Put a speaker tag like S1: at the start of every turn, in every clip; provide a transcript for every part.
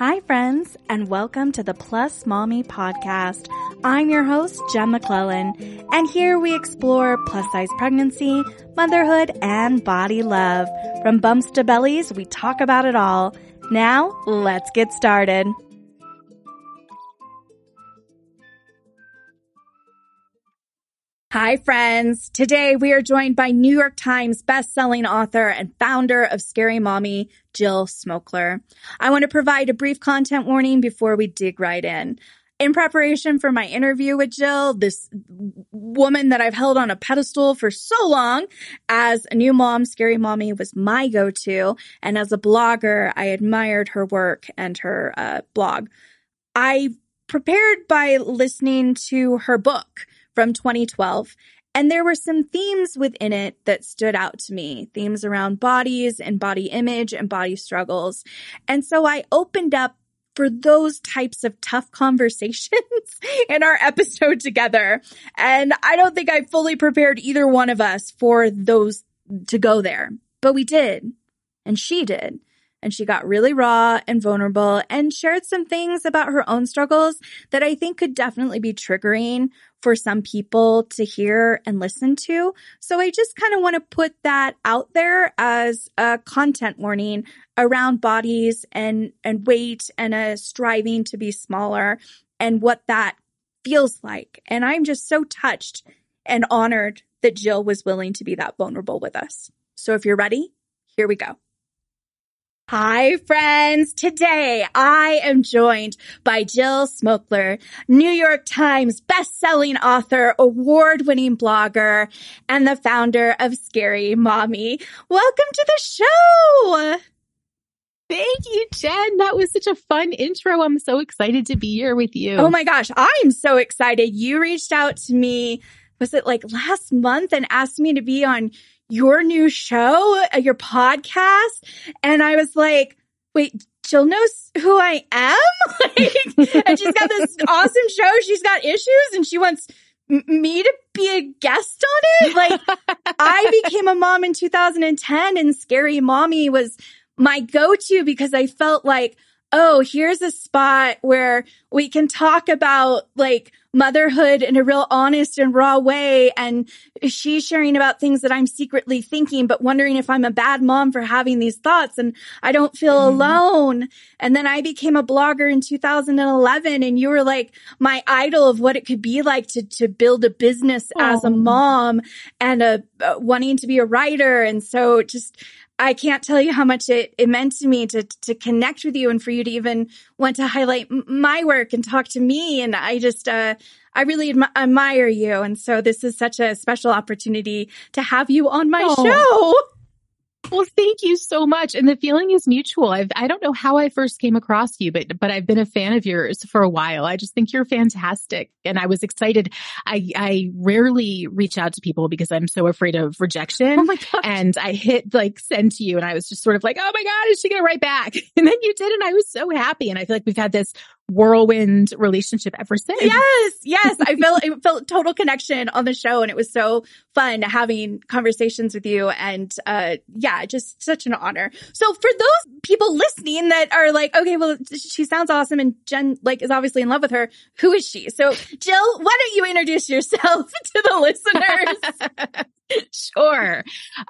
S1: Hi, friends, and welcome to the Plus Mommy podcast. I'm your host, Jen McClellan, and here we explore plus-size pregnancy, motherhood, and body love. From bumps to bellies, we talk about it all. Now, let's get started. Hi, friends. Today we are joined by New York Times bestselling author and founder of Scary Mommy, Jill Smokler. I want to provide a brief content warning before we dig right in. In preparation for my interview with Jill, this woman that I've held on a pedestal for so long, as a new mom, Scary Mommy was my go-to, and as a blogger, I admired her work and her blog. I prepared by listening to her book from 2012. And there were some themes within it that stood out to me, themes around bodies and body image and body struggles. And so I opened up for those types of tough conversations in our episode together. And I don't think I fully prepared either one of us for those to go there, but we did. And she did. And she got really raw and vulnerable and shared some things about her own struggles that I think could definitely be triggering for some people to hear and listen to. So I just kind of want to put that out there as a content warning around bodies and weight and a striving to be smaller and what that feels like. And I'm just so touched and honored that Jill was willing to be that vulnerable with us. So if you're ready, here we go. Hi, friends. Today, I am joined by Jill Smokler, New York Times bestselling author, award-winning blogger, and the founder of Scary Mommy. Welcome to the show.
S2: Thank you, Jen. That was such a fun intro. I'm so excited to be here with you.
S1: Oh my gosh, I'm so excited. You reached out to me, was it like last month, and asked me to be on your new show, your podcast. And I was like, wait, Jill knows who I am? And she's got this awesome show. She's got issues and she wants me to be a guest on it. Like, I became a mom in 2010 and Scary Mommy was my go-to because I felt like, oh, here's a spot where we can talk about like motherhood in a real honest and raw way. And she's sharing about things that I'm secretly thinking, but wondering if I'm a bad mom for having these thoughts and I don't feel alone. And then I became a blogger in 2011 and you were like my idol of what it could be like to build a business as a mom and wanting to be a writer. And so just, I can't tell you how much it meant to me to connect with you and for you to even want to highlight my work and talk to me. And I just, I really admire you. And so this is such a special opportunity to have you on my show.
S2: Well, thank you so much. And the feeling is mutual. I don't know how I first came across you, but I've been a fan of yours for a while. I just think you're fantastic. And I was excited. I rarely reach out to people because I'm so afraid of rejection.
S1: Oh my gosh.
S2: And I hit like send to you and I was just sort of like, oh my God, is she going to write back? And then you did. And I was so happy. And I feel like we've had this whirlwind relationship ever since.
S1: Yes. I felt total connection on the show and it was so fun having conversations with you and, just such an honor. So for those people listening that are like, okay, well, she sounds awesome and Jen like is obviously in love with her. Who is she? So Jill, why don't you introduce yourself to the listeners?
S2: Sure.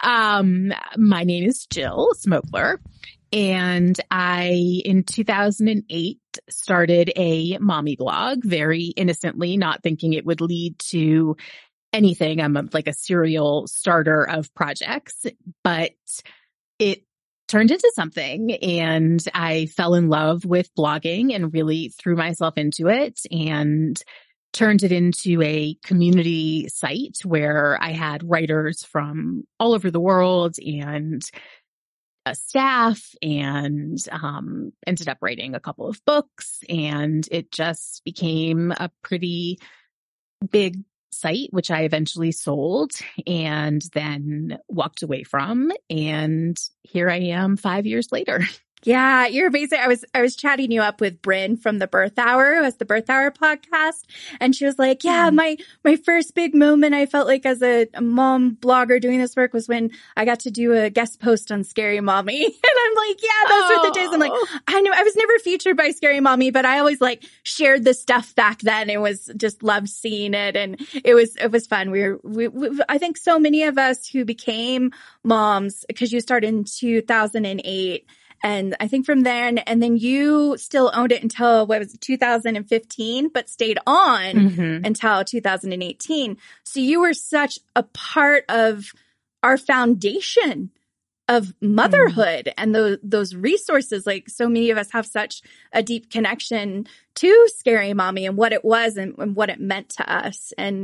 S2: My name is Jill Smokler. And I, in 2008, started a mommy blog very innocently, not thinking it would lead to anything. I'm like a serial starter of projects, but it turned into something and I fell in love with blogging and really threw myself into it and turned it into a community site where I had writers from all over the world and a staff and ended up writing a couple of books and it just became a pretty big site, which I eventually sold and then walked away from. And here I am 5 years later.
S1: Yeah, you're amazing. I was chatting you up with Bryn from the Birth Hour, who has the Birth Hour podcast. And she was like, yeah, my first big moment I felt like as a mom blogger doing this work was when I got to do a guest post on Scary Mommy. And I'm like, yeah, those were the days. I'm like, I know I was never featured by Scary Mommy, but I always like shared the stuff back then. It was just loved seeing it. And it was fun. I think so many of us who became moms, because you started in 2008. And I think from then, and then you still owned it until, 2015, but stayed on until 2018. So you were such a part of our foundation of motherhood and those resources. Like, so many of us have such a deep connection to Scary Mommy and what it was and what it meant to us. And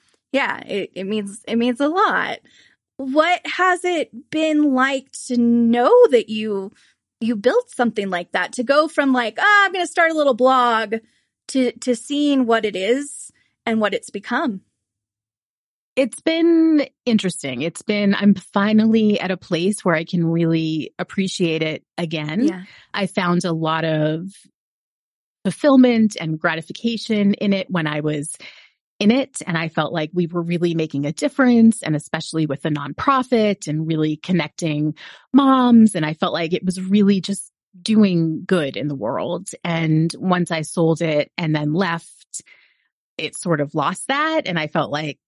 S1: it means a lot. What has it been like to know that you built something like that, to go from like, I'm going to start a little blog to seeing what it is and what it's become?
S2: It's been interesting. I'm finally at a place where I can really appreciate it again.
S1: Yeah.
S2: I found a lot of fulfillment and gratification in it when I was in it. And I felt like we were really making a difference, and especially with the nonprofit and really connecting moms. And I felt like it was really just doing good in the world. And once I sold it and then left, it sort of lost that. And I felt like,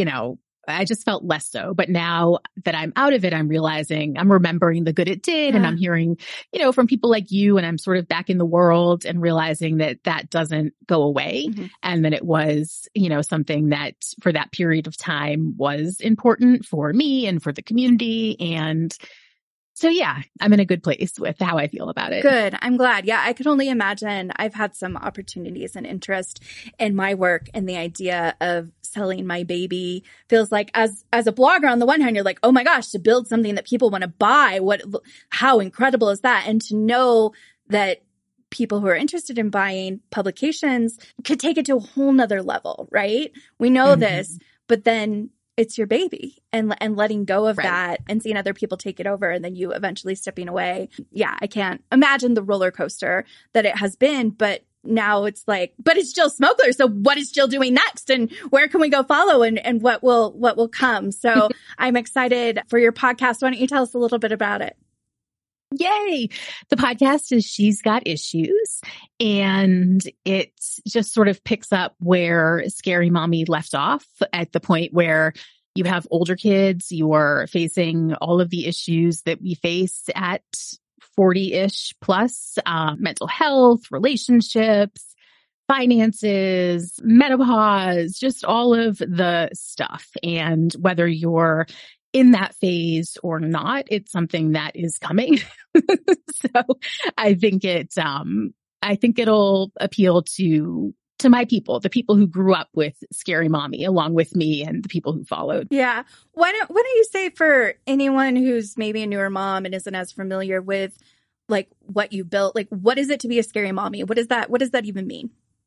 S2: I just felt less so. But now that I'm out of it, I'm remembering the good it did. And I'm hearing, from people like you, and I'm sort of back in the world and realizing that doesn't go away. And that it was, something that for that period of time was important for me and for the community. And so, I'm in a good place with how I feel about it.
S1: Good. I'm glad. Yeah, I could only imagine. I've had some opportunities and interest in my work, and the idea of selling my baby feels like, as a blogger, on the one hand, you're like, oh my gosh, to build something that people want to buy, how incredible is that? And to know that people who are interested in buying publications could take it to a whole nother level, right? We know this, but then it's your baby, and letting go of that and seeing other people take it over, and then you eventually stepping away. Yeah, I can't imagine the roller coaster that it has been, but now it's like, but it's Jill Smokler. So what is Jill doing next, and where can we go follow, and what will come? So I'm excited for your podcast. Why don't you tell us a little bit about it?
S2: Yay. The podcast is She's Got Issues, and it just sort of picks up where Scary Mommy left off, at the point where you have older kids, you're facing all of the issues that we face at 40-ish plus, mental health, relationships, finances, menopause, just all of the stuff. And whether you're in that phase or not, it's something that is coming. So I think it'll appeal to my people, the people who grew up with Scary Mommy along with me, and the people who followed.
S1: Yeah. Why don't you say, for anyone who's maybe a newer mom and isn't as familiar with like what you built, like what is it to be a Scary Mommy? What does that even mean?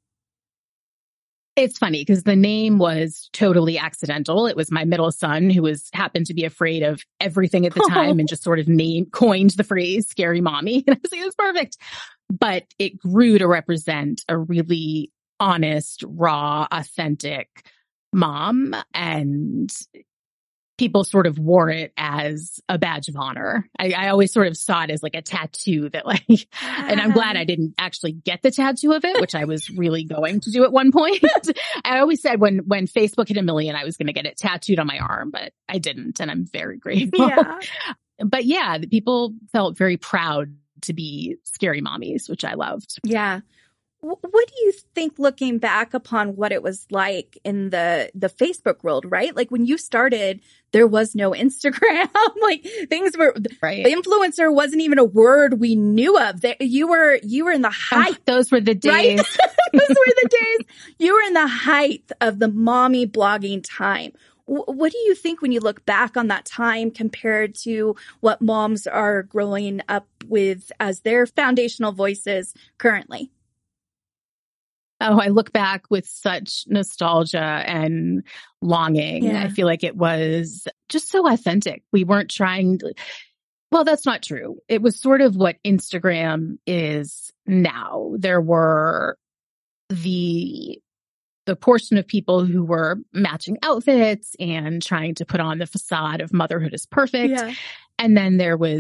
S2: It's funny because the name was totally accidental. It was my middle son who happened to be afraid of everything at the time and just sort of coined the phrase Scary Mommy. And I was like, that's perfect. But it grew to represent a really honest, raw, authentic mom. And people sort of wore it as a badge of honor. I always sort of saw it as like a tattoo that and I'm glad I didn't actually get the tattoo of it, which I was really going to do at one point. I always said when Facebook hit 1 million, I was going to get it tattooed on my arm, but I didn't. And I'm very grateful.
S1: Yeah.
S2: But the people felt very proud to be Scary Mommies, which I loved.
S1: Yeah. What do you think, looking back upon what it was like in the Facebook world, right? Like when you started, there was no Instagram. Like things were influencer wasn't even a word we knew of. You were in the height.
S2: Those were the days.
S1: Right? Those were the days. You were in the height of the mommy blogging time. What do you think when you look back on that time compared to what moms are growing up with as their foundational voices currently?
S2: Oh, I look back with such nostalgia and longing.
S1: Yeah.
S2: I feel like it was just so authentic. We weren't trying to, well, that's not true. It was sort of what Instagram is now. There were the portion of people who were matching outfits and trying to put on the facade of motherhood is perfect.
S1: Yeah.
S2: And then there was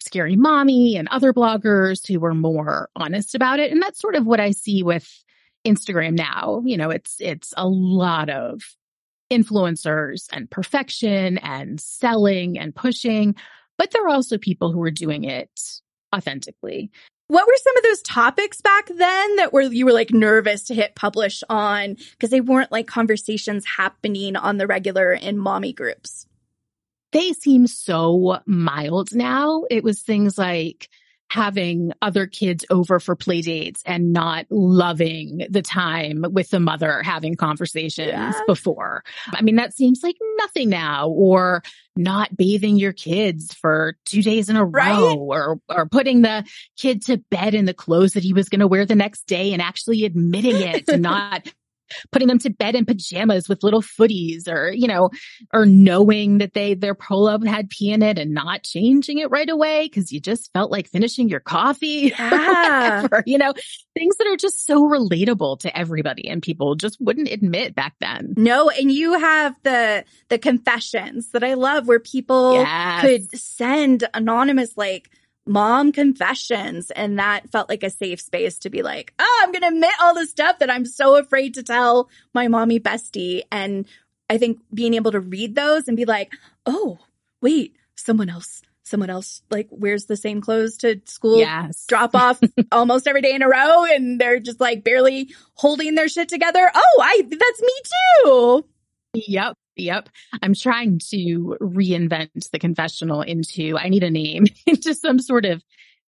S2: Scary Mommy and other bloggers who were more honest about it. And that's sort of what I see with Instagram now. You know, it's a lot of influencers and perfection and selling and pushing, but there are also people who are doing it authentically.
S1: What were some of those topics back then that you were like nervous to hit publish on because they weren't like conversations happening on the regular in mommy groups?
S2: They seem so mild now. It was things like having other kids over for play dates and not loving the time with the mother having conversations before. I mean, that seems like nothing now. Or not bathing your kids for 2 days in a row, or putting the kid to bed in the clothes that he was going to wear the next day and actually admitting it and not putting them to bed in pajamas with little footies, or, you know, or knowing that their Prolab had pee in it and not changing it right away because you just felt like finishing your coffee.
S1: Yeah.
S2: Whatever, you know, things that are just so relatable to everybody and people just wouldn't admit back then.
S1: No, and you have the confessions that I love where people could send anonymous, like, mom confessions, and that felt like a safe space to be like, oh, I'm gonna admit all the stuff that I'm so afraid to tell my mommy bestie. And I think being able to read those and be like, oh wait, someone else like wears the same clothes to school, drop off almost every day in a row, and they're just like barely holding their shit together. Oh, that's me too.
S2: Yep. I'm trying to reinvent the confessional into, I need a name, into some sort of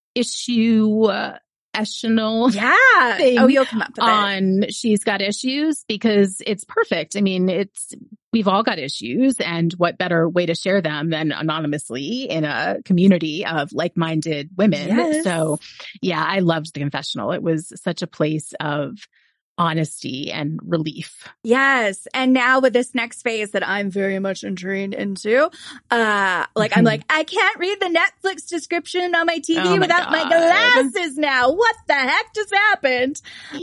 S2: issue-essional thing.
S1: Oh, you'll come up with
S2: on it. She's Got Issues, because it's perfect. I mean, we've all got issues, and what better way to share them than anonymously in a community of like-minded women.
S1: Yes.
S2: So yeah, I loved the confessional. It was such a place of honesty and relief.
S1: Yes. And now with this next phase that I'm very much intrigued into, I'm like, I can't read the Netflix description on my TV without my glasses now. What the heck just happened?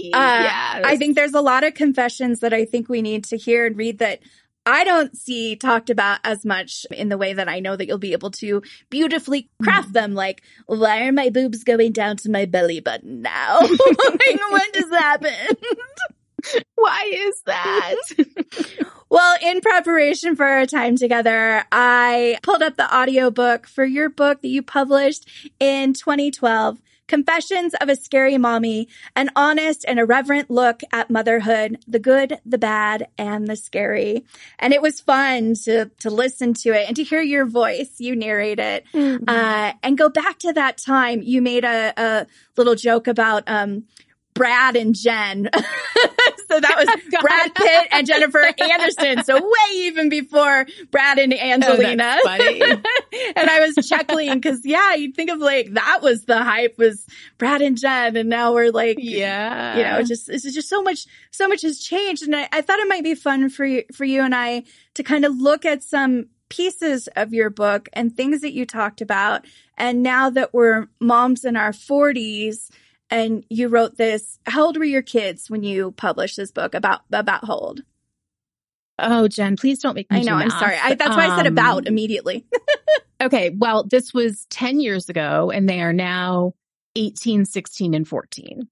S1: I think there's a lot of confessions that I think we need to hear and read that I don't see talked about as much in the way that I know that you'll be able to beautifully craft them. Like, why are my boobs going down to my belly button now? Like, what just happened?
S2: Why is that?
S1: Well, in preparation for our time together, I pulled up the audiobook for your book that you published in 2012. Confessions of a Scary Mommy, an honest and irreverent look at motherhood, the good, the bad, and the scary. And it was fun to listen to it and to hear your voice. You narrate it. And go back to that time. You made a little joke about Brad and Jen. So that was Brad Pitt and Jennifer Anderson. So way even before Brad and Angelina.
S2: Oh, that's funny.
S1: And I was chuckling because, you'd think of like that was the hype, was Brad and Jen. And now we're like, it's just so much has changed. And I thought it might be fun for you and I to kind of look at some pieces of your book and things that you talked about. And now that we're moms in our 40s, and you wrote this, how old were your kids when you published this book? About how old?
S2: Oh, Jen, please don't make me
S1: I know, I'm sorry. That's why I said about immediately.
S2: Okay, well, this was 10 years ago, and they are now 18, 16, and 14.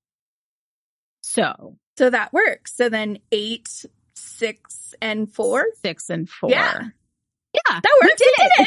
S2: So
S1: that works. So then 8, 6, and 4?
S2: 6 and 4.
S1: Yeah, that worked.
S2: We did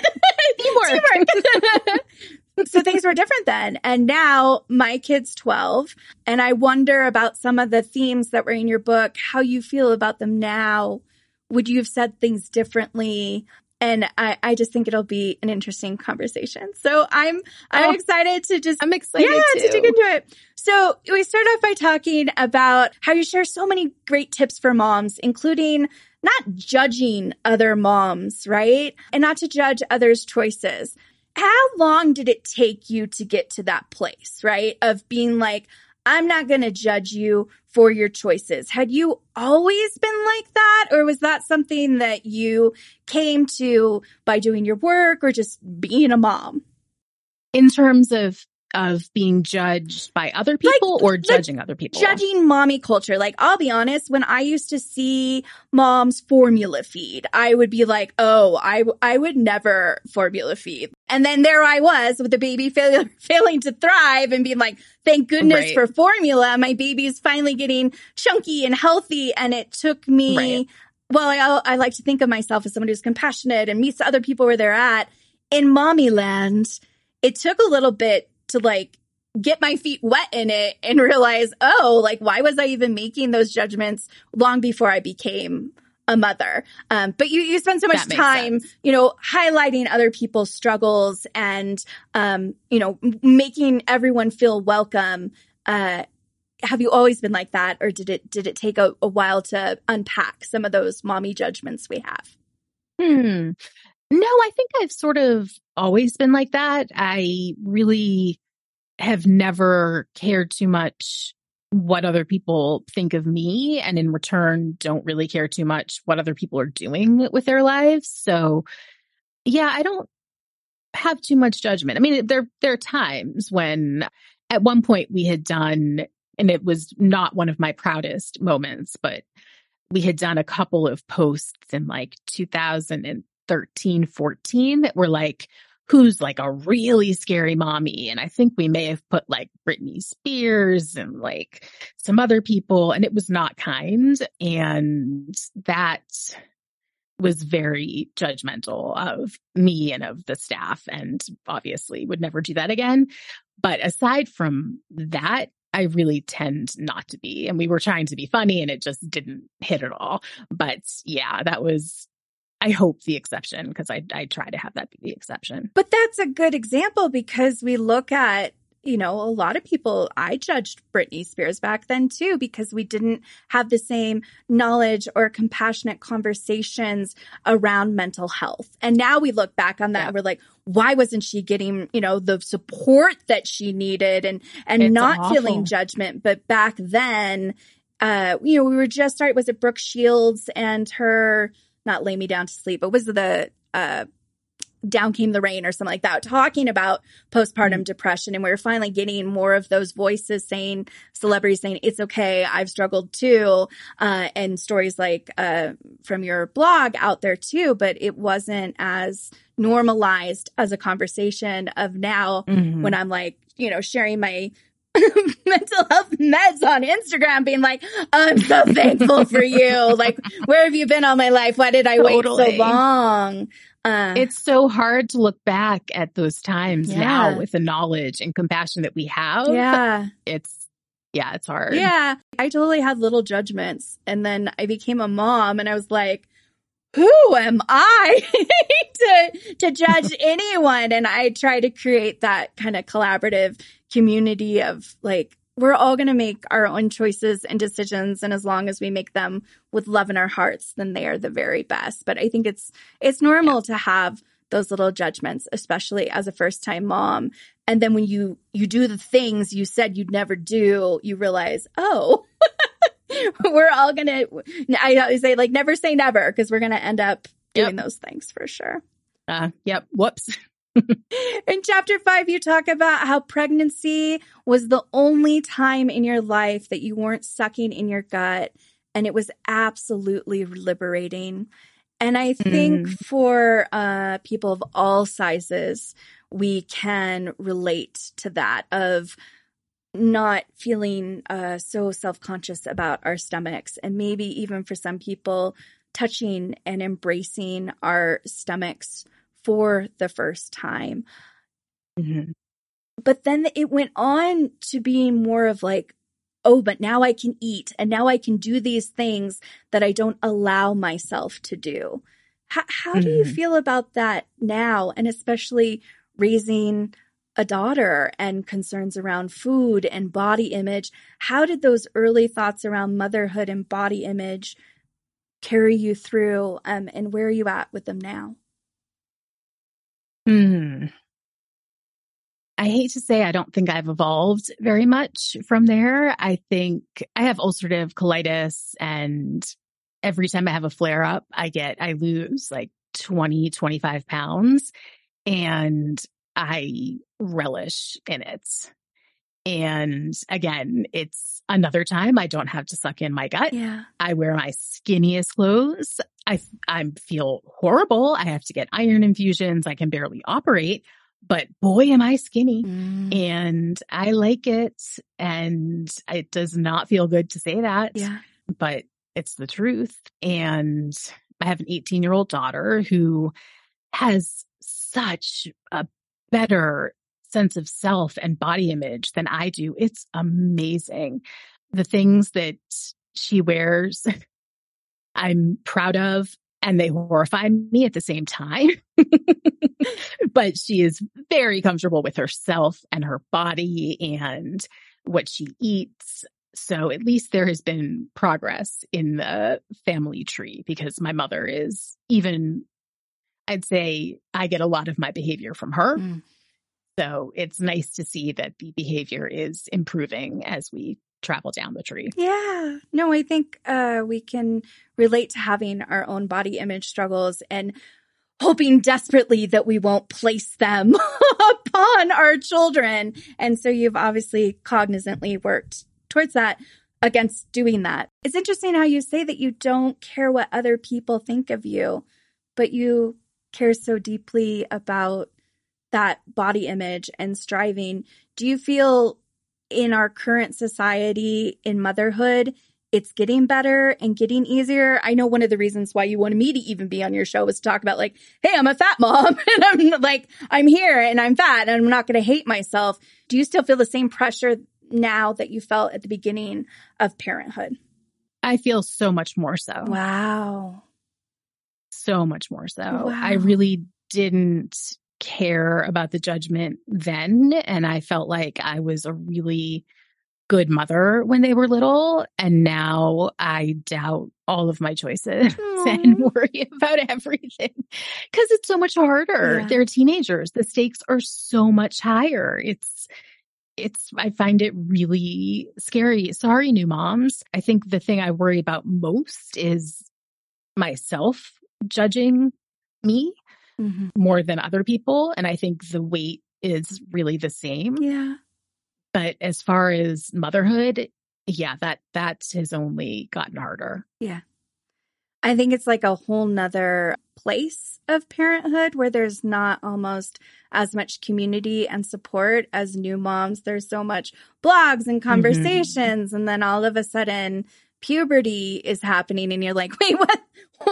S2: it.
S1: Teamwork. So things were different then. And now my kid's 12. And I wonder about some of the themes that were in your book, how you feel about them now. Would you have said things differently? And I just think it'll be an interesting conversation. So I'm excited to just...
S2: I'm excited
S1: to dig into it. So we start off by talking about how you share so many great tips for moms, including not judging other moms, right? And not to judge others' choices. How long did it take you to get to that place, right? Of being like, I'm not going to judge you for your choices. Had you always been like that? Or was that something that you came to by doing your work or just being a mom?
S2: In terms of of being judged by other people or judging other people?
S1: Judging mommy culture. Like, I'll be honest, when I used to see moms formula feed, I would be like, oh, I would never formula feed. And then there I was with the baby failing to thrive and being like, thank goodness for formula. My baby is finally getting chunky and healthy. And it took me, well, I like to think of myself as someone who's compassionate and meets other people where they're at. In mommy land, it took a little bit to like get my feet wet in it and realize, oh, like, why was I even making those judgments long before I became a mother? But you spend so much time, you know, highlighting other people's struggles and, you know, making everyone feel welcome. Have you always been like that? Or did it take a while to unpack some of those mommy judgments we have?
S2: No, I think I've sort of always been like that. I really have never cared too much what other people think of me, and in return, don't really care too much what other people are doing with their lives. So, yeah, I don't have too much judgment. I mean, there are times when at one point we had done, and it was not one of my proudest moments, but we had done a couple of posts in like 2013, 14 that were like, who's like a really scary mommy? And I think we may have put like Britney Spears and like some other people, and it was not kind. And that was very judgmental of me and of the staff, and obviously would never do that again. But aside from that, I really tend not to be. And we were trying to be funny and it just didn't hit at all. But yeah, that was, I hope, the exception, because I try to have that be the exception.
S1: But that's a good example, because we look at, you know, a lot of people, I judged Britney Spears back then too, because we didn't have the same knowledge or compassionate conversations around mental health. And now we look back on that and we're like, why wasn't she getting, you know, the support that she needed and not awful. Feeling judgment? But back then, you know, we were just starting, was it Brooke Shields and her, not Lay Me Down to Sleep, but was the Down Came the Rain or something like that, talking about postpartum depression. And we were finally getting more of those voices saying, celebrities saying, it's okay, I've struggled too. And stories like from your blog out there too, but it wasn't as normalized as a conversation of now when I'm like, you know, sharing my mental health meds on Instagram, being like, I'm so thankful for you. Like, where have you been all my life? Why did I wait so long?
S2: It's so hard to look back at those times now with the knowledge and compassion that we have.
S1: Yeah.
S2: It's hard.
S1: Yeah. I totally had little judgments. And then I became a mom and I was like, who am I to judge anyone? And I try to create that kind of collaborative community of like, we're all going to make our own choices and decisions. And as long as we make them with love in our hearts, then they are the very best. But I think it's normal to have those little judgments, especially as a first-time mom. And then when you do the things you said you'd never do, you realize, oh, we're all going to, I always say, like, never say never, because we're going to end up doing those things for sure.
S2: Yep. Whoops.
S1: In chapter 5, you talk about how pregnancy was the only time in your life that you weren't sucking in your gut, and it was absolutely liberating. And I think for people of all sizes, we can relate to that, of not feeling so self-conscious about our stomachs, and maybe even for some people, touching and embracing our stomachs for the first time. But then it went on to being more of like, oh, but now I can eat, and now I can do these things that I don't allow myself to do. How do you feel about that now? And especially raising a daughter and concerns around food and body image. How did those early thoughts around motherhood and body image carry you through? And where are you at with them now?
S2: I hate to say I don't think I've evolved very much from there. I think I have ulcerative colitis, and every time I have a flare up, I lose like 20, 25 pounds. And I relish in it. And again, it's another time I don't have to suck in my gut.
S1: Yeah.
S2: I wear my skinniest clothes. I feel horrible. I have to get iron infusions. I can barely operate, but boy, am I skinny. And I like it. And it does not feel good to say that, but it's the truth. And I have an 18-year-old daughter who has such a better sense of self and body image than I do. It's amazing. The things that she wears, I'm proud of, and they horrify me at the same time. But she is very comfortable with herself and her body and what she eats. So at least there has been progress in the family tree, because my mother is even, I'd say I get a lot of my behavior from her. So it's nice to see that the behavior is improving as we travel down the tree.
S1: Yeah. No, I think we can relate to having our own body image struggles and hoping desperately that we won't place them upon our children. And so you've obviously cognizantly worked towards that, against doing that. It's interesting how you say that you don't care what other people think of you, but you care so deeply about that body image and striving. Do you feel in our current society in motherhood, it's getting better and getting easier? I know one of the reasons why you wanted me to even be on your show was to talk about like, hey, I'm a fat mom and I'm like, I'm here and I'm fat and I'm not going to hate myself. Do you still feel the same pressure now that you felt at the beginning of parenthood?
S2: I feel so much more so.
S1: Wow.
S2: So much more so.
S1: Wow.
S2: I really didn't care about the judgment then. And I felt like I was a really good mother when they were little. And now I doubt all of my choices and worry about everything because it's so much harder.
S1: Yeah.
S2: They're teenagers. The stakes are so much higher. I find it really scary. Sorry, new moms. I think the thing I worry about most is myself judging me more than other people. And I think the weight is really the same.
S1: Yeah.
S2: But as far as motherhood, yeah, that has only gotten harder.
S1: Yeah. I think it's like a whole nother place of parenthood where there's not almost as much community and support as new moms. There's so much blogs and conversations. And then all of a sudden puberty is happening and you're like, wait, what?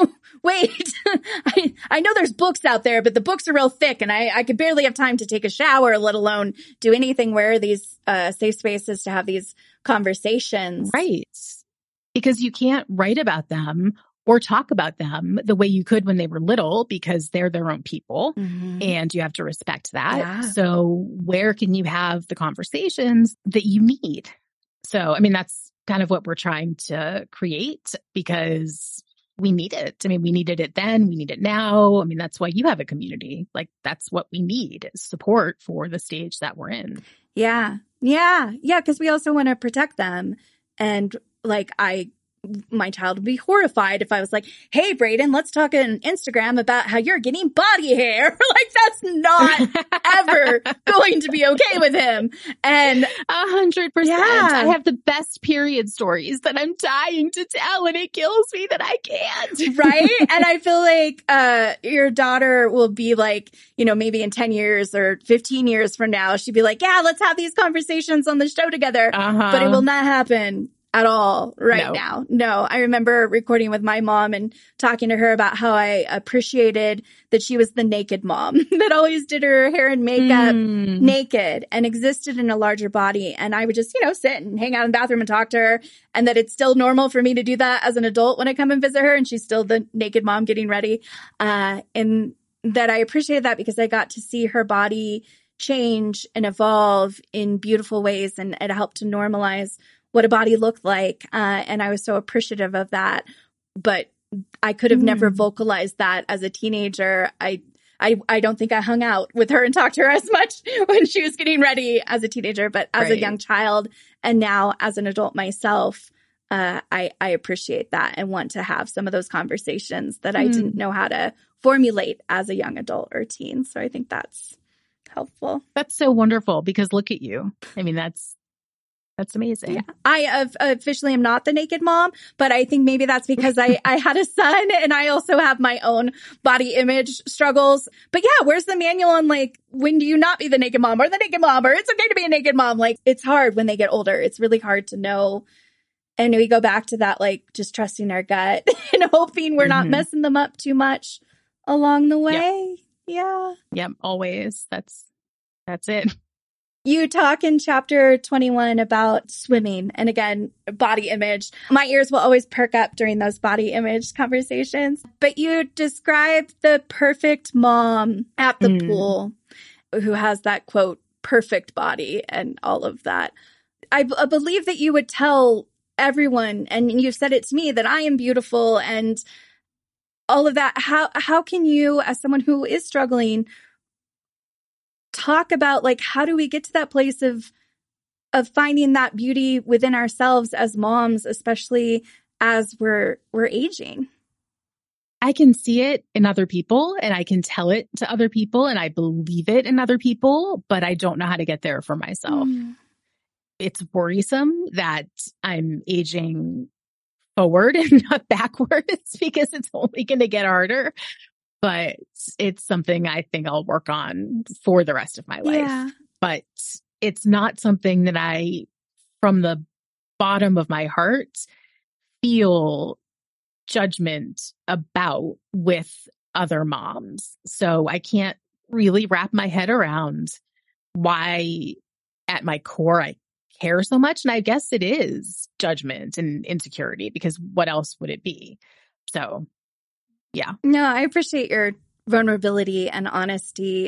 S1: Wait, I know there's books out there, but the books are real thick and I could barely have time to take a shower, let alone do anything. Where are these safe spaces to have these conversations?
S2: Right. Because you can't write about them or talk about them the way you could when they were little, because they're their own people and you have to respect that.
S1: Yeah.
S2: So where can you have the conversations that you need? So, I mean, that's kind of what we're trying to create, because we need it. I mean, we needed it then. We need it now. I mean, that's why you have a community. Like, that's what we need, support for the stage that we're in.
S1: Yeah. Yeah. Yeah. Because we also want to protect them. And like, my child would be horrified if I was like, hey, Braden, let's talk on Instagram about how you're getting body hair. Like, that's not ever going to be okay with him. And
S2: 100%.
S1: Yeah.
S2: I have the best period stories that I'm dying to tell, and it kills me that I can't.
S1: Right? And I feel like your daughter will be like, you know, maybe in 10 years or 15 years from now, she'd be like, yeah, let's have these conversations on the show together. But it will not happen at all now. No, I remember recording with my mom and talking to her about how I appreciated that she was the naked mom that always did her hair and makeup naked and existed in a larger body. And I would just, you know, sit and hang out in the bathroom and talk to her, and that it's still normal for me to do that as an adult when I come and visit her. And she's still the naked mom getting ready. And that I appreciated that because I got to see her body change and evolve in beautiful ways, and it helped to normalize what a body looked like. And I was so appreciative of that. But I could have never vocalized that as a teenager. I don't think I hung out with her and talked to her as much when she was getting ready as a teenager, but as a young child and now as an adult myself, I appreciate that and want to have some of those conversations that I didn't know how to formulate as a young adult or teen. So I think that's helpful.
S2: That's so wonderful because look at you. I mean, that's amazing.
S1: Yeah. I officially am not the naked mom, but I think maybe that's because I had a son and I also have my own body image struggles. But yeah, where's the manual on like, when do you not be the naked mom or the naked mom, or it's okay to be a naked mom? Like, it's hard when they get older. It's really hard to know. And we go back to that, like just trusting our gut and hoping we're not messing them up too much along the way. Yeah.
S2: Yep. Always. That's it.
S1: You talk in chapter 21 about swimming and again, body image. My ears will always perk up during those body image conversations. But you describe the perfect mom at the pool who has that quote, perfect body and all of that. I believe that you would tell everyone, and you've said it to me, that I am beautiful and all of that. How can you, as someone who is struggling, talk about like, how do we get to that place of finding that beauty within ourselves as moms, especially as we're aging?
S2: I can see it in other people and I can tell it to other people and I believe it in other people, but I don't know how to get there for myself. It's worrisome that I'm aging forward and not backwards because it's only going to get harder. But it's something I think I'll work on for the rest of my life.
S1: Yeah.
S2: But it's not something that I, from the bottom of my heart, feel judgment about with other moms. So I can't really wrap my head around why at my core I care so much. And I guess it is judgment and insecurity because what else would it be? So yeah.
S1: No, I appreciate your vulnerability and honesty.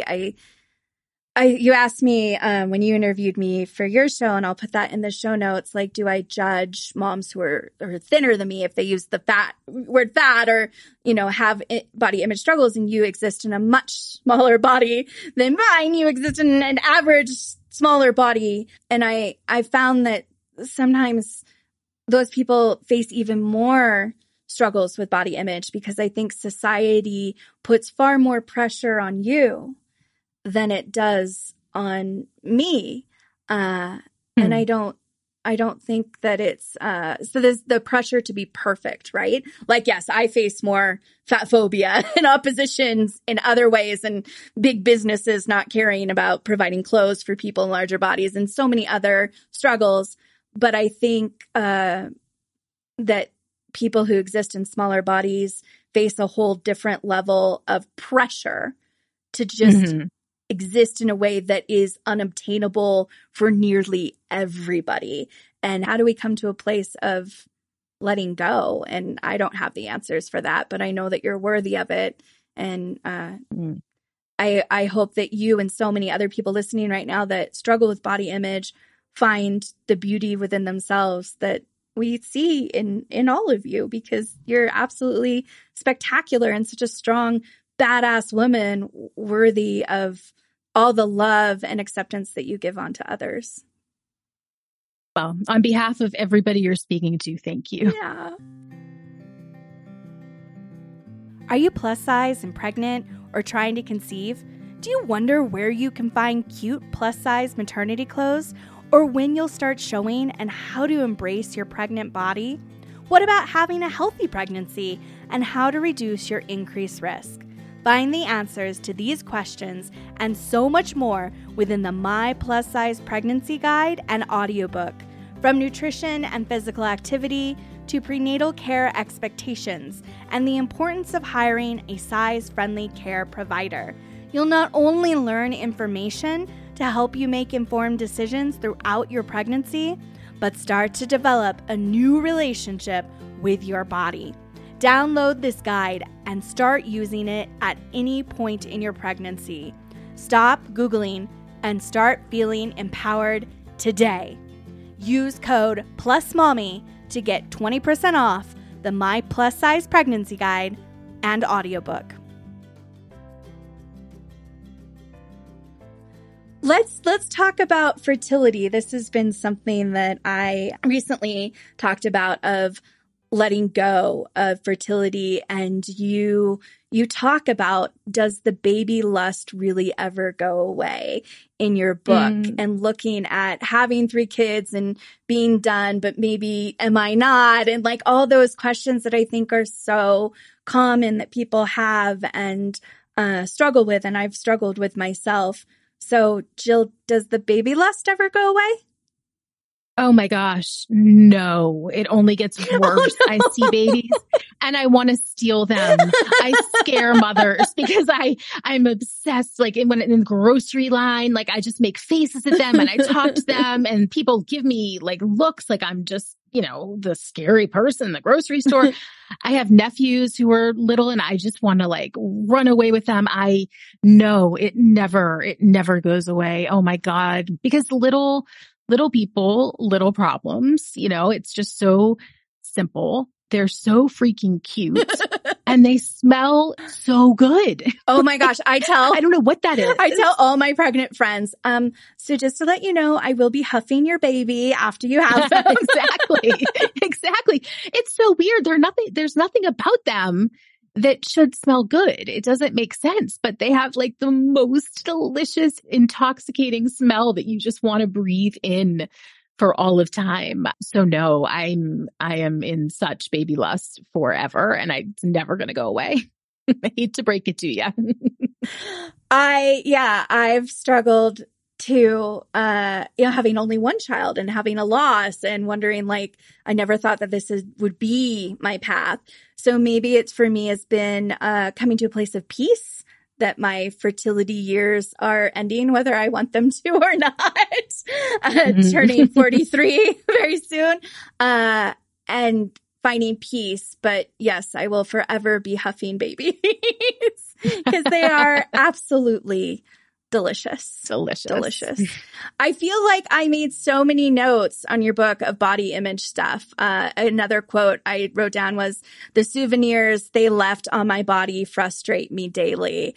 S1: You asked me when you interviewed me for your show, and I'll put that in the show notes, like, do I judge moms who are thinner than me if they use the word fat or, have body image struggles, and you exist in a much smaller body than mine. You exist in an average smaller body. And I found that sometimes those people face even more struggles with body image because I think society puts far more pressure on you than it does on me. And I don't think that it's, so there's the pressure to be perfect, right? Like, yes, I face more fat phobia and oppositions in other ways and big businesses not caring about providing clothes for people in larger bodies and so many other struggles. But I think, that people who exist in smaller bodies face a whole different level of pressure to just exist in a way that is unobtainable for nearly everybody. And how do we come to a place of letting go? And I don't have the answers for that, but I know that you're worthy of it. And I hope that you and so many other people listening right now that struggle with body image find the beauty within themselves that we see in all of you, because you're absolutely spectacular and such a strong, badass woman worthy of all the love and acceptance that you give on to others.
S2: Well, on behalf of everybody you're speaking to, thank you.
S1: Yeah. Are you plus size and pregnant or trying to conceive? Do you wonder where you can find cute plus size maternity clothes? Or when you'll start showing and how to embrace your pregnant body? What about having a healthy pregnancy and how to reduce your increased risk? Find the answers to these questions and so much more within the My Plus Size Pregnancy Guide and audiobook. From nutrition and physical activity to prenatal care expectations and the importance of hiring a size-friendly care provider. You'll not only learn information to help you make informed decisions throughout your pregnancy, but start to develop a new relationship with your body. Download this guide and start using it at any point in your pregnancy. Stop Googling and start feeling empowered today. Use code PLUSMOMMY to get 20% off the My Plus Size Pregnancy Guide and audiobook. Let's talk about fertility. This has been something that I recently talked about, of letting go of fertility, and you talk about, does the baby lust really ever go away in your book, and looking at having 3 kids and being done, but maybe am I not? And like all those questions that I think are so common that people have and struggle with, and I've struggled with myself. So Jill, does the baby lust ever go away?
S2: Oh my gosh. No, it only gets worse. Oh, no. I see babies and I want to steal them. I scare mothers because I'm obsessed. Like when in the grocery line, like I just make faces at them and I talk to them and people give me like looks like I'm just, the scary person in the grocery store. I have nephews who are little and I just want to like run away with them. I know it never goes away. Oh my God. Because little people, little problems, it's just so simple. They're so freaking cute and they smell so good.
S1: Oh my gosh. I don't
S2: know what that is.
S1: I tell all my pregnant friends, so just to let you know, I will be huffing your baby after you have them.
S2: Exactly. It's so weird. There's nothing about them that should smell good. It doesn't make sense, but they have like the most delicious, intoxicating smell that you just want to breathe in for all of time. So no, I am in such baby lust forever and it's never going to go away. I hate to break it to you.
S1: I've struggled to, having only one child and having a loss and wondering, like, I never thought that this would be my path. So maybe it's for me has been, coming to a place of peace that my fertility years are ending, whether I want them to or not, turning 43 very soon, and finding peace. But yes, I will forever be huffing babies because they are absolutely delicious. I feel like I made so many notes on your book of body image stuff. Another quote I wrote down was, "The souvenirs they left on my body frustrate me daily."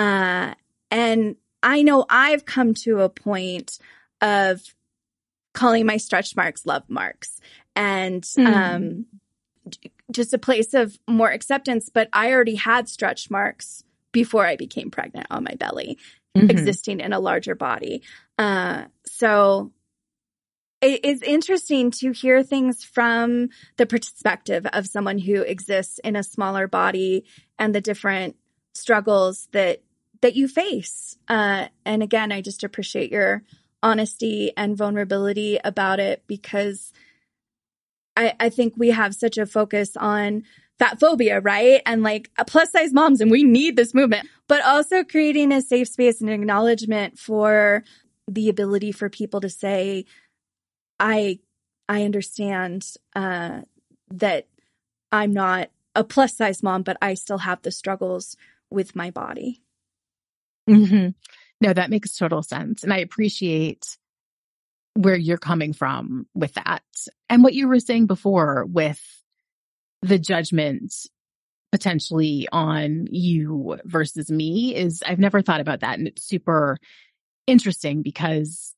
S1: And I know I've come to a point of calling my stretch marks love marks, and just a place of more acceptance. But I already had stretch marks before I became pregnant on my belly. Existing in a larger body. So it is interesting to hear things from the perspective of someone who exists in a smaller body and the different struggles that you face. And again, I just appreciate your honesty and vulnerability about it, because I think we have such a focus on fat phobia, right? And like plus size moms, and we need this movement, but also creating a safe space and acknowledgement for the ability for people to say, I understand that I'm not a plus size mom, but I still have the struggles with my body.
S2: No, that makes total sense. And I appreciate where you're coming from with that. And what you were saying before with the judgment potentially on you versus me is, I've never thought about that. And it's super interesting because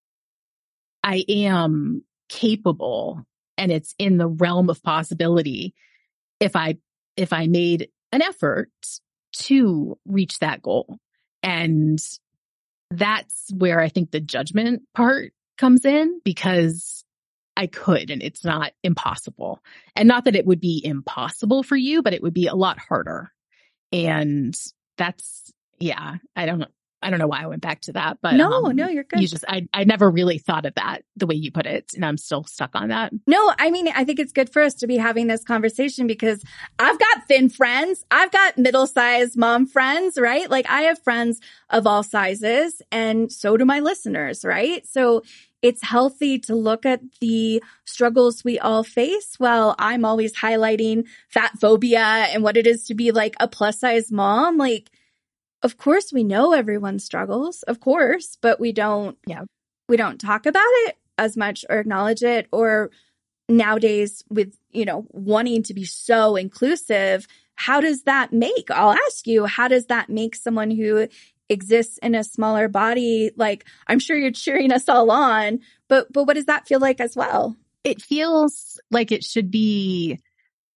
S2: I am capable, and it's in the realm of possibility if I made an effort to reach that goal. And that's where I think the judgment part comes in, because I could, and it's not impossible. And not that it would be impossible for you, but it would be a lot harder. And that's, I don't know why I went back to that, but
S1: no, you're good.
S2: I never really thought of that the way you put it, and I'm still stuck on that.
S1: No, I mean, I think it's good for us to be having this conversation because I've got thin friends. I've got middle-sized mom friends, right? Like I have friends of all sizes, and so do my listeners, right? So it's healthy to look at the struggles we all face. Well, I'm always highlighting fat phobia and what it is to be like a plus size mom. Like, of course we know everyone struggles, of course, but we don't talk about it as much or acknowledge it. Or nowadays with, wanting to be so inclusive, how does that make, I'll ask you, how does that make someone who exists in a smaller body? Like, I'm sure you're cheering us all on, but what does that feel like as well?
S2: It feels like it should be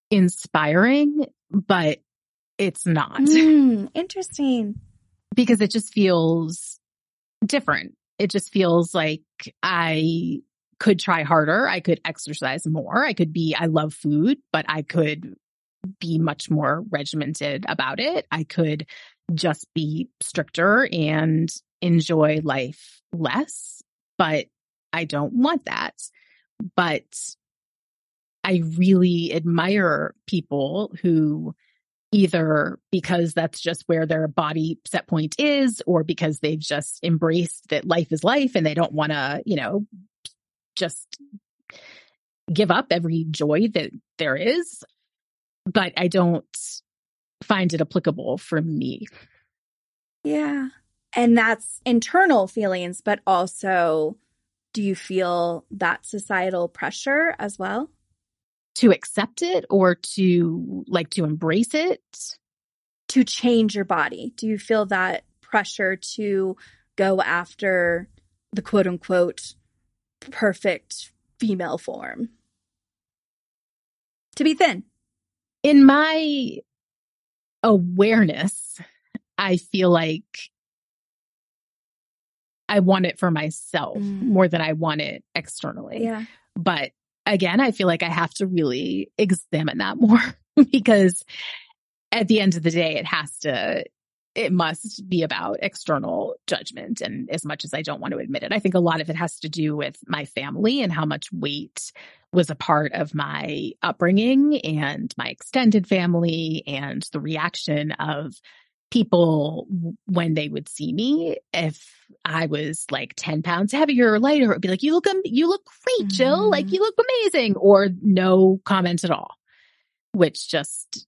S2: inspiring, but it's not.
S1: Interesting.
S2: Because it just feels different. It just feels like I could try harder. I could exercise more. I love food, but I could be much more regimented about it. I could just be stricter and enjoy life less, but I don't want that. But I really admire people who either because that's just where their body set point is, or because they've just embraced that life is life and they don't want to, just give up every joy that there is. But I don't find it applicable for me.
S1: Yeah. And that's internal feelings, but also do you feel that societal pressure as well?
S2: To accept it or to embrace it?
S1: To change your body. Do you feel that pressure to go after the quote unquote perfect female form? To be thin?
S2: In my awareness, I feel like I want it for myself more than I want it externally.
S1: Yeah.
S2: But again, I feel like I have to really examine that more because at the end of the day, it must be about external judgment. And as much as I don't want to admit it, I think a lot of it has to do with my family and how much weight was a part of my upbringing and my extended family and the reaction of people when they would see me. If I was like 10 pounds heavier or lighter, it would be like, you look great, Jill. Like, you look amazing, or no comment at all, which just,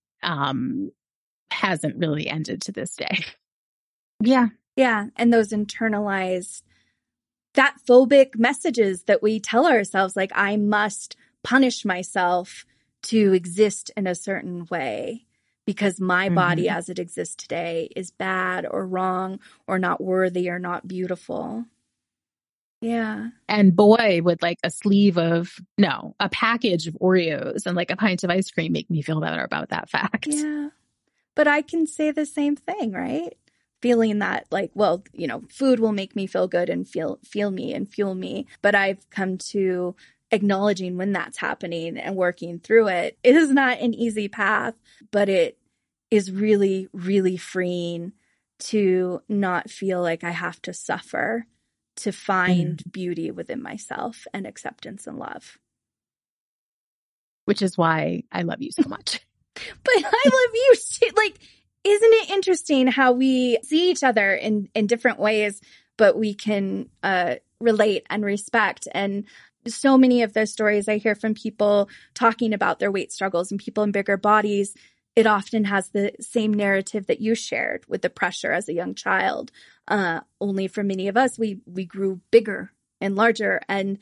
S2: hasn't really ended to this day. Yeah.
S1: Yeah. And those internalized fat phobic messages that we tell ourselves, like, I must punish myself to exist in a certain way because my body as it exists today is bad or wrong or not worthy or not beautiful. Yeah.
S2: And boy, would like a package of Oreos and like a pint of ice cream make me feel better about that fact.
S1: Yeah. But I can say the same thing, right? Feeling that like, well, food will make me feel good and feel me and fuel me. But I've come to acknowledging when that's happening and working through it. It is not an easy path, but it is really, really freeing to not feel like I have to suffer to find beauty within myself and acceptance and love.
S2: Which is why I love you so much.
S1: But I love you too. Like, isn't it interesting how we see each other in different ways, but we can relate and respect? And so many of those stories I hear from people talking about their weight struggles and people in bigger bodies, it often has the same narrative that you shared with the pressure as a young child. Only for many of us, we grew bigger and larger, and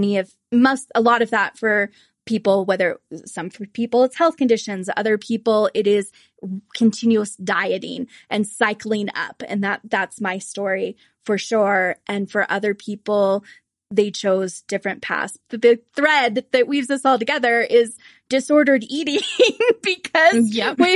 S1: a lot of that for people, for people it's health conditions, other people it is continuous dieting and cycling up. And that's my story for sure. And for other people, they chose different paths. The big thread that weaves us all together is disordered eating because we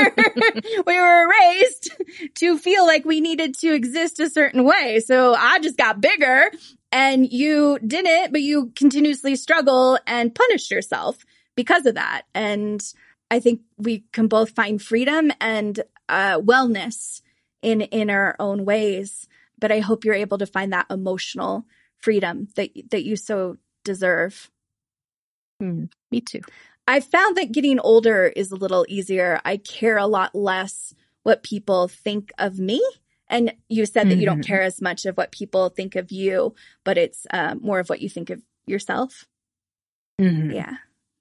S1: were raised to feel like we needed to exist a certain way. So I just got bigger and you didn't, but you continuously struggle and punish yourself because of that. And I think we can both find freedom and wellness in our own ways. But I hope you're able to find that emotional freedom that you so deserve.
S2: Me too.
S1: I found that getting older is a little easier. I care a lot less what people think of me. And you said that you don't care as much of what people think of you, but it's more of what you think of yourself. Yeah.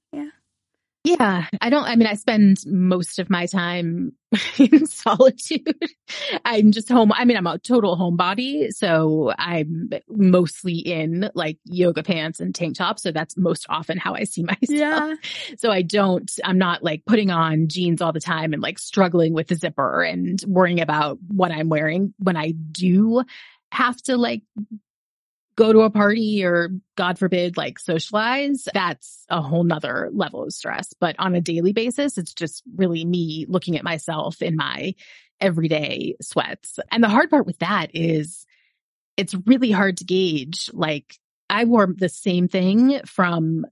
S2: Yeah. I spend most of my time in solitude. I'm just home. I'm a total homebody. So I'm mostly in like yoga pants and tank tops. So that's most often how I see myself.
S1: Yeah.
S2: So I'm not like putting on jeans all the time and like struggling with the zipper and worrying about what I'm wearing. When I do have to like go to a party or, God forbid, like socialize, that's a whole nother level of stress. But on a daily basis, it's just really me looking at myself in my everyday sweats. And the hard part with that is it's really hard to gauge. Like, I wore the same thing from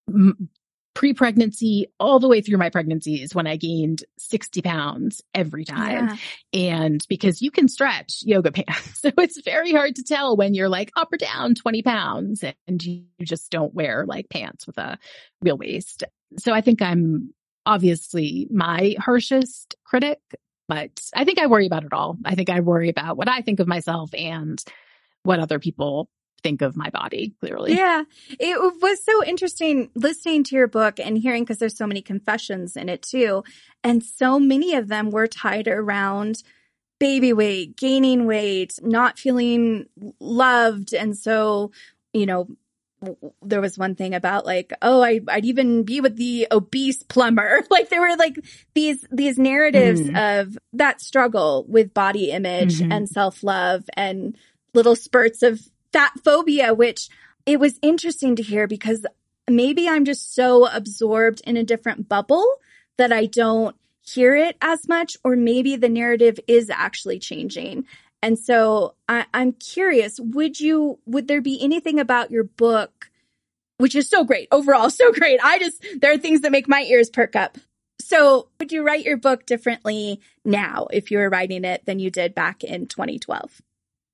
S2: pre-pregnancy all the way through my pregnancies when I gained 60 pounds every time. Yeah. And because you can stretch yoga pants, so it's very hard to tell when you're like up or down 20 pounds and you just don't wear like pants with a real waist. So I think I'm obviously my harshest critic, but I think I worry about it all. I think I worry about what I think of myself and what other people think of my body, clearly.
S1: Yeah. It was so interesting listening to your book and hearing, because there's so many confessions in it too. And so many of them were tied around baby weight, gaining weight, not feeling loved. And so, you know, there was one thing about like, oh, I'd even be with the obese plumber. Like there were like these narratives of that struggle with body image and self-love and little spurts of fat phobia, which it was interesting to hear because maybe I'm just so absorbed in a different bubble that I don't hear it as much, or maybe the narrative is actually changing. And so I'm curious, would there be anything about your book, which is so great, overall, so great. There are things that make my ears perk up. So would you write your book differently now if you were writing it than you did back in 2012?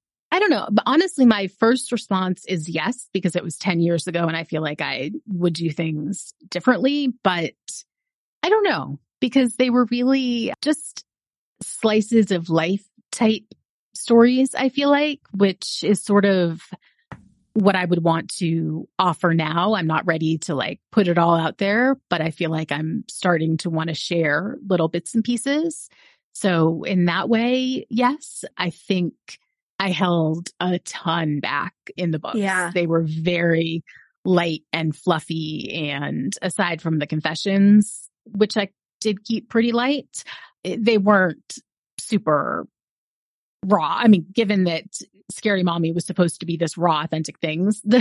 S2: I don't know. But honestly, my first response is yes, because it was 10 years ago and I feel like I would do things differently. But I don't know, because they were really just slices of life type stories, I feel like, which is sort of what I would want to offer now. I'm not ready to like put it all out there, but I feel like I'm starting to want to share little bits and pieces. So in that way, yes, I think I held a ton back in the books.
S1: Yeah.
S2: They were very light and fluffy. And aside from the confessions, which I did keep pretty light, they weren't super raw. I mean, given that Scary Mommy was supposed to be this raw, authentic things, the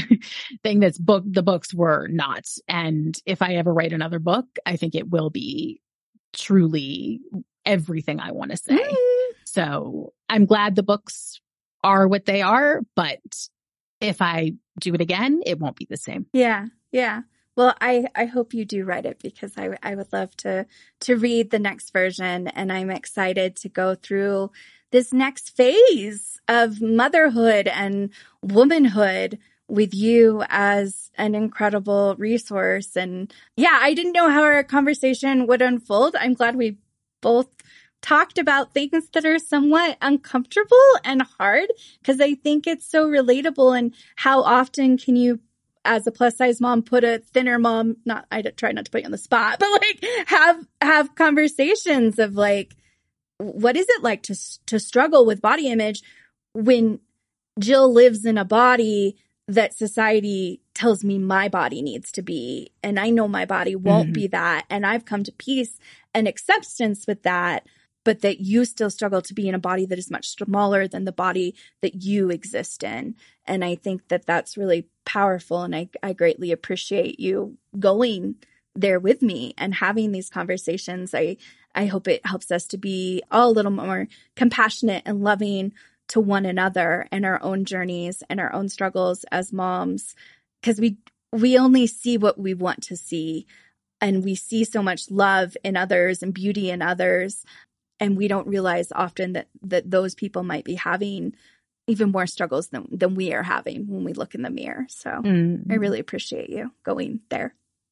S2: books were not. And if I ever write another book, I think it will be truly everything I want to say. So I'm glad the books are what they are, but if I do it again, it won't be the same.
S1: Yeah. Yeah. Well, I hope you do write it, because I would love to read the next version, and I'm excited to go through this next phase of motherhood and womanhood with you as an incredible resource. And yeah, I didn't know how our conversation would unfold. I'm glad we both talked about things that are somewhat uncomfortable and hard, because I think it's so relatable. And how often can you, as a plus size mom, put a thinner mom, I try not to put you on the spot, but like have conversations of like, what is it like to struggle with body image when Jill lives in a body that society tells me my body needs to be, and I know my body won't be that. And I've come to peace and acceptance with that, but that you still struggle to be in a body that is much smaller than the body that you exist in. And I think that that's really powerful. And I greatly appreciate you going there with me and having these conversations. I hope it helps us to be all a little more compassionate and loving to one another and our own journeys and our own struggles as moms, because we only see what we want to see, and we see so much love in others and beauty in others, and we don't realize often that those people might be having even more struggles than we are having when we look in the mirror. So I really appreciate you going there.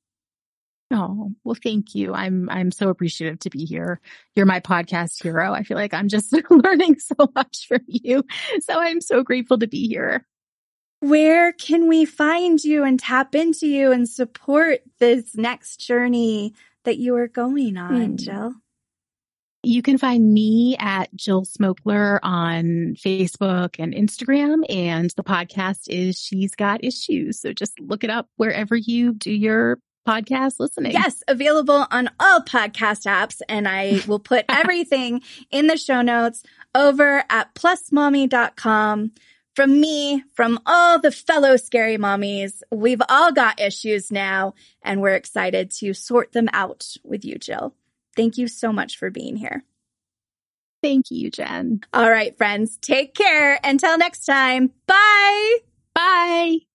S2: Oh, well, thank you. I'm so appreciative to be here. You're my podcast hero. I feel like I'm just learning so much from you. So I'm so grateful to be here.
S1: Where can we find you and tap into you and support this next journey that you are going on, Jill?
S2: You can find me at Jill Smokler on Facebook and Instagram. And the podcast is She's Got Issues. So just look it up wherever you do your podcast listening.
S1: Yes, available on all podcast apps. And I will put everything in the show notes over at plusmommy.com. From me, from all the fellow scary mommies, we've all got issues now, and we're excited to sort them out with you, Jill. Thank you so much for being here.
S2: Thank you, Jen.
S1: All right, friends, take care. Until next time. Bye.
S2: Bye.